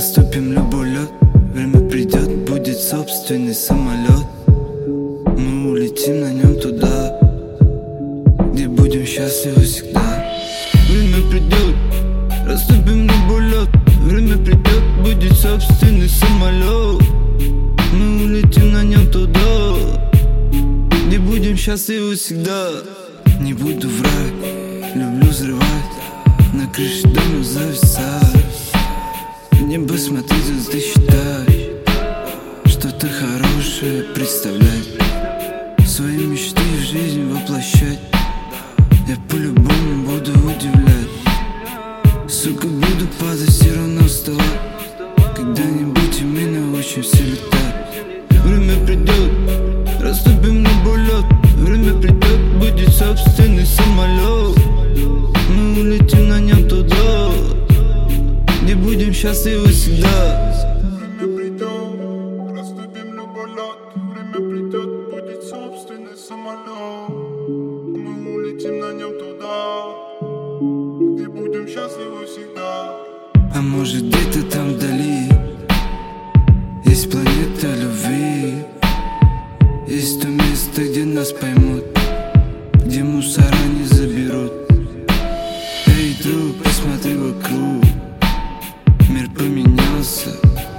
Растопим любой лед. Время придет, будет собственный самолет. Мы улетим на нем туда, где будем счастливы всегда. Время придет, растопим любой лед. Время придет, будет собственный самолет. Мы улетим на нем туда, где будем счастливы всегда. Не буду врать, люблю взрывать, на крыше дома зависать. В небо смотреть, звезды считать, что-то хорошее представлять, свои мечты в жизнь воплощать. Я по-любому буду удивлять. Сука, буду падать, все равно вставать. Когда-нибудь и мы научимся летать. Время придет, растопим любой лед. Время придет, будет собственный самолет. Мы улетим на нем туда, где будем счастливы всегда. Время придет, растопим любой лед. Время придет, будет собственный самолет. Мы улетим на нем туда, где будем счастливы всегда. А может где-то там вдали есть планета любви. Есть то место, где нас поймут, где мусора не заберут. Эй, друг, посмотри вокруг, мир поменялся,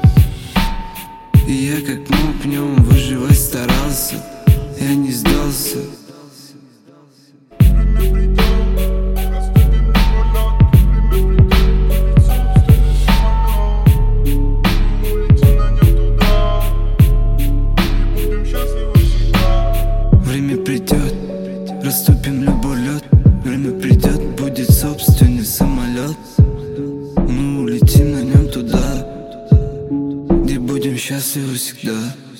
и я как мог в нем выживать старался. Я не сдался. Время придет, растопим любой лед. Время придет, будет собственный самолет. Мы улетим на нем туда, где будем счастливы всегда. Время придет, растопим любой лед. Время придет, будет собственный самолет. Мы улетим на нем туда, где будем счастливы всегда.